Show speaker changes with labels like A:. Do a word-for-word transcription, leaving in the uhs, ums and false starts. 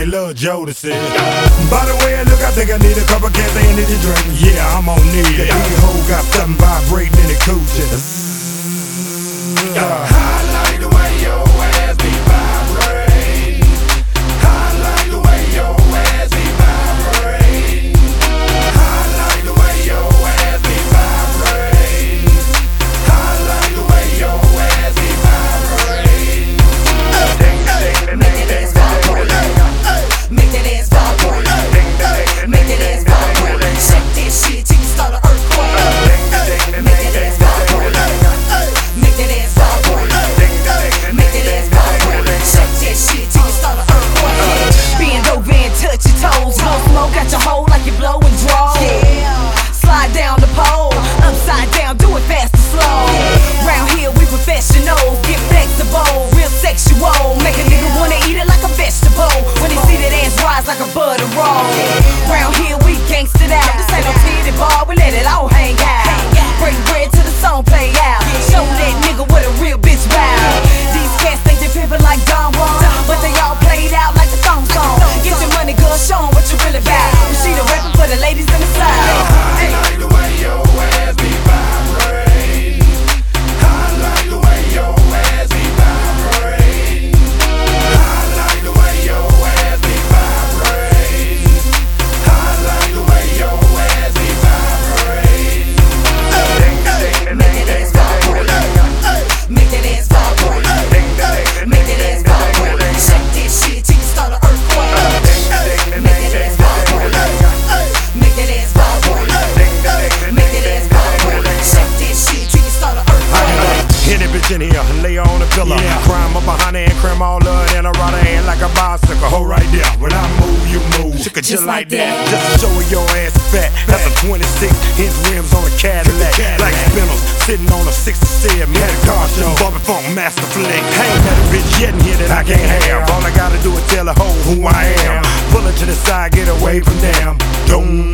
A: they love Jodeci. By the way I look, I think I need a couple cans of energy drink. Yeah, I'm on need it. These hoes got something vibrating in the coochie. I like the way your ass be vibrating. I like the way your ass be vibrating. I like the way your ass be vibrating. I like the way your ass be vibrating. Make that ass vibrate. Make that ass vibrate. Make that ass vibrate. Shake that shit till you start an earthquake. Make that ass vibrate. Make that ass vibrate. Make that ass vibrate. Shake that shit till you start an earthquake.
B: Bend over and touch your toes. Blow smoke out your hole like you're blowing draw. Yeah. Slide down the pole, upside down, do it fast and slow. Round here we professionals, get flexible, real sexual. Make a nigga wanna eat it like a vegetable when they see that ass rise like a butter roll. Round here we gangsta out. This ain't no titty bar, we let it all hang out. Break bread till the song play out. Show that nigga what a real bitch bout. These cats think they pimpin' like Don Juan, but they all played out like the thong song. Get your money, girl, show 'em what you really bout. She the rappin' for the ladies in the side.
A: I like the way your ass be vibrating. I like the way your ass be vibrating. I like the way your ass be vibrating. I like the way your ass be vibrating. Make that ass vibrate. Make that ass vibrate. Make that ass vibrate. Shake that shit till you start an earthquake. Make that ass vibrate. Make that ass vibrate. Make that ass vibrate. Shake that shit till you start an earthquake. Hit that bitch in here, lay her on the pillow. Yeah. Crime up behind her and cram all of it in her right hand like a bicycle. Hold right there. When I move, you move. She could just, just like that. that. Just to show her your ass fat. That's a twenty-six inch rims on a Cadillac. Cadillac. Like spinners sitting on a sixty-seven. Had a car show. Bobby Funk Master Flick. Ain't that a bitch yet in here that I can't have. All I gotta do is tell her hoe who I am. Pull her to the side, get away from them. Don't